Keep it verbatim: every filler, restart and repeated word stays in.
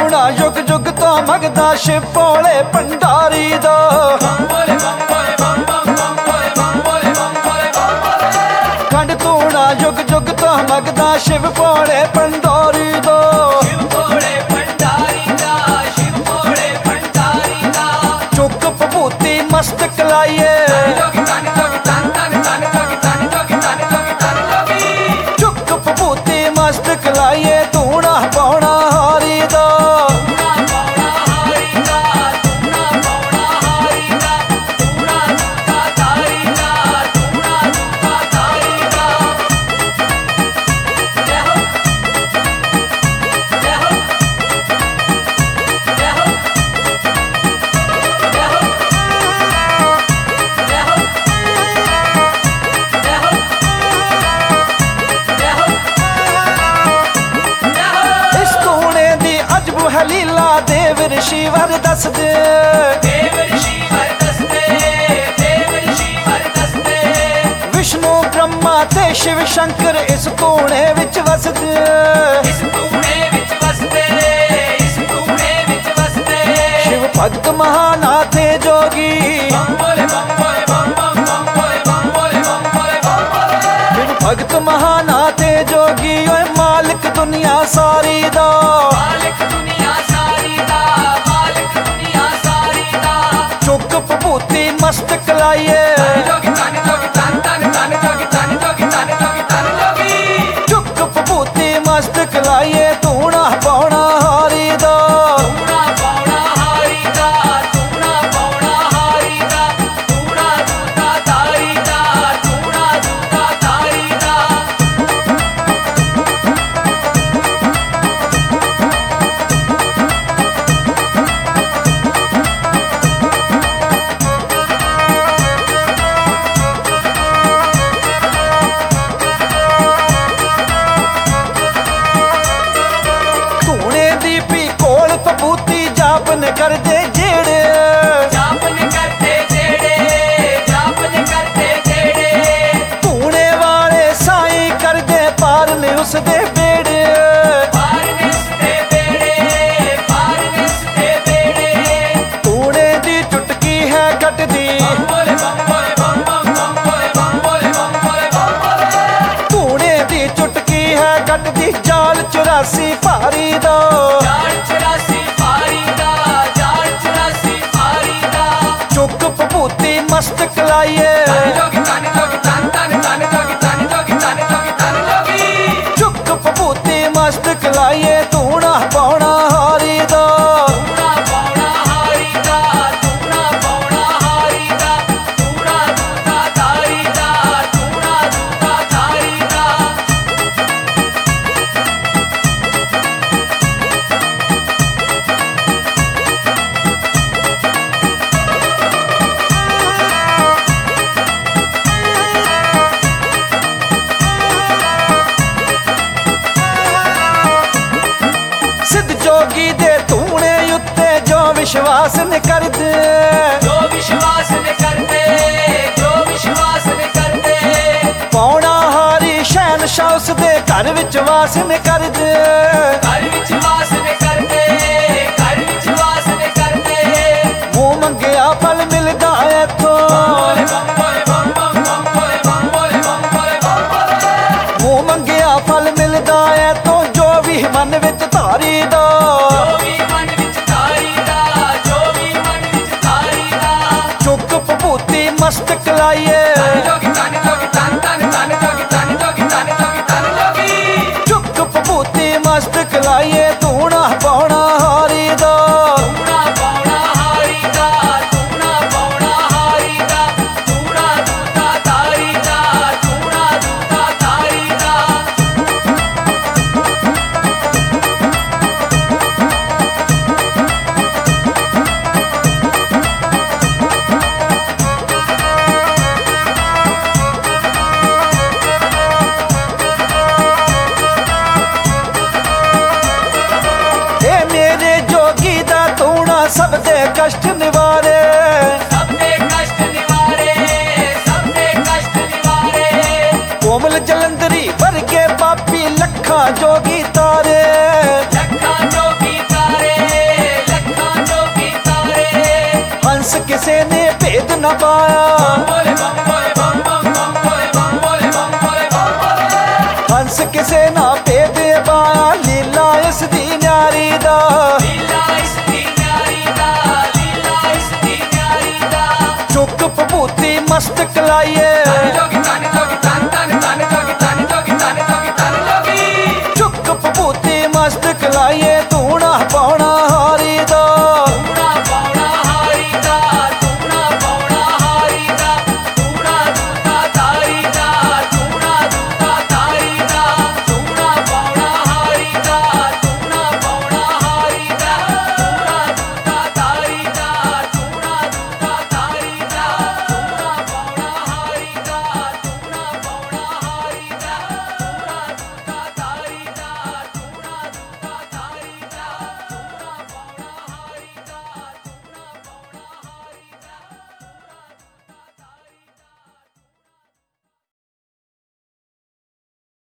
ਧੂਣਾ ਯੁਗ ਯੁਗ ਤੋਂ ਮੰਗਦਾ ਸ਼ਿਵ ਭੋਲੇ ਭੰਡਾਰੀ ਦਾ। ਖੰਡ ਧੂਣਾ ਯੁਗ ਯੁਗ ਤੋਂ ਮੰਗਦਾ ਸ਼ਿਵ ਭੋਲੇ ਭੰਡਾਰੀ ਦਾ। ਚੁੱਕ ਭਭੂਤੀ ਮਸਤਕ ਲਾਈਏ, ਚੁੱਕ ਭਭੂਤੀ ਮਸਤਕ ਲਾਈਏ ਧੂਣਾ ਪਾਉਣਾ ਹਾਰੀ ਦਾ। ਲੀਲਾ ਦੇਵ ਰਿਸ਼ੀ ਵਰ ਦੱਸਦੇ, ਦੇਵ ਰਿਸ਼ੀ ਵਰ ਦੱਸਦੇ, ਦੇਵ ਰਿਸ਼ੀ ਵਰ ਦੱਸਦੇ। ਵਿਸ਼ਨੂੰ ਬ੍ਰਹਮਾ ਤੇ ਸ਼ਿਵ ਸ਼ੰਕਰ ਇਸ ਧੂਣੇ ਵਿੱਚ ਵਸਦੇ, ਇਸ ਧੂਣੇ ਵਿੱਚ ਵਸਦੇ, ਇਸ ਧੂਣੇ ਵਿੱਚ ਵਸਦੇ। ਸ਼ਿਵ ਭਗਤ ਮਹਾਨਾਥ ਤੇ ਜੋਗੀ, ਸ਼ਿਵ ਭਗਤ ਮਹਾਨਾਥ ਤੇ ਜੋਗੀ ਓਏ ਮਾਲਕ ਦੁਨੀਆ ਸਾਰੀ ਦਾ। ਚੁੱਕ ਭਭੂਤੀ ਮਸਤਕ ਲਾਈਏ, ਚੁੱਕ ਭਭੂਤੀ ਮਸਤਕ ਲਾਈਏ ਧੂਣਾ ਪਾਉਣਾ ਹਾਰੀ ਦਾ। ਜਾਪਨ ਕਰਦੇ ਜਿਹੜੇ, ਜਾਪਨ ਕਰਦੇ ਜਿਹੜੇ, ਜਾਪਨ ਕਰਦੇ ਜਿਹੜੇ। ਧੂਣੇ ਵਾਲੇ ਸਾਈਂ ਕਰਦੇ ਪਾਰ ਨੇ ਉਸਦੇ ਬੇੜੇ, ਪਾਰ ਨੇ ਉਸਦੇ ਬੇੜੇ, ਪਾਰ ਨੇ ਉਸਦੇ ਬੇੜੇ। ਧੂਣੇ ਦੀ ਚੁਟਕੀ ਹੈ ਕੱਟਦੀ, ਧੂਣੇ ਦੀ ਚੁਟਕੀ ਹੈ ਕੱਟਦੀ ਜਾਲ ਚੁਰਾਸੀ ਭਾਰੀ ਦਾ। ਚੁੱਕ ਭਭੂਤੀ ਮਸਤਕ ਲਾਈਏ, ਚੁੱਕ ਭਭੂਤੀ ਮਸਤਕ ਲਾਈਏ ਧੂਣਾ ਪਾਉਣਾ ਹਾਰੀ ਦਾ। ਜੋਗੀ ਦੇ ਧੂਣੇ ਉੱਤੇ ਜੋ ਵਿਸ਼ਵਾਸ ਨ ਕਰਦੇ, ਜੋ ਵਿਸ਼ਵਾਸ ਨ ਕਰਦੇ, ਜੋ ਵਿਸ਼ਵਾਸ ਨ ਕਰਦੇ। ਪਾਉਣਾ ਹਾਰੀ ਸ਼ਹਿਨਸ਼ਾਹ ਉਸ ਦੇ ਘਰ ਵਿੱਚ ਵਾਸ ਨ ਕਰਦੇ, ਘਰ ਵਿੱਚ ਵਾਸ ਨ ਕਰਦੇ, ਘਰ ਵਿੱਚ ਵਾਸ ਨ ਕਰਦੇ। ਮੂੰਹ ਮੰਗਿਆ ਫਲ ਮਿਲਦਾ ਇੱਥੋਂ, ਮੂੰਹ ਮੰਗਿਆ ਫਲ ਮਿਲਦਾ ਇੱਥੋਂ ਜੋ ਵੀ ਮਨ ਵਿੱਚ ਧਾਰੀ ਦਾ। ਚੁੱਕ ਭਭੂਤੀ ਮਸਤਕ ਲਾਈਏ, ਚੁੱਕ ਭਭੂਤੀ ਮਸਤਕ ਲਾਈਏ ਧੂਣਾ ਪਾਉਣਾ ਹਾਰੀ ਦਾ। ਸਭ ਦੇ ਕਸ਼ਟ ਨਿਵਾਰੇ, ਸਭ ਦੇ ਕਸ਼ਟ ਨਿਵਾਰੇ, ਸਭ ਦੇ ਕਸ਼ਟ ਨਿਵਾਰੇ। ਕੋਮਲ ਜਲੰਧਰੀ ਵਰਗੇ ਪਾਪੀ ਲੱਖਾਂ ਜੋਗੀ ਤਾਰੇ, ਲੱਖਾਂ ਜੋਗੀ ਤਾਰੇ, ਪਾਇਆ ਹੰਸ ਕਿਸੇ ਨਾ ਭੇਦ ਪਾਇਆ ਲੀਲਾ ਇਸ ਦੀ ਨਿਆਰੀ ਦਾ ਚੁੱਕ ਭਭੂਤੀ ਮਸਤਕ ਲਾਈਏ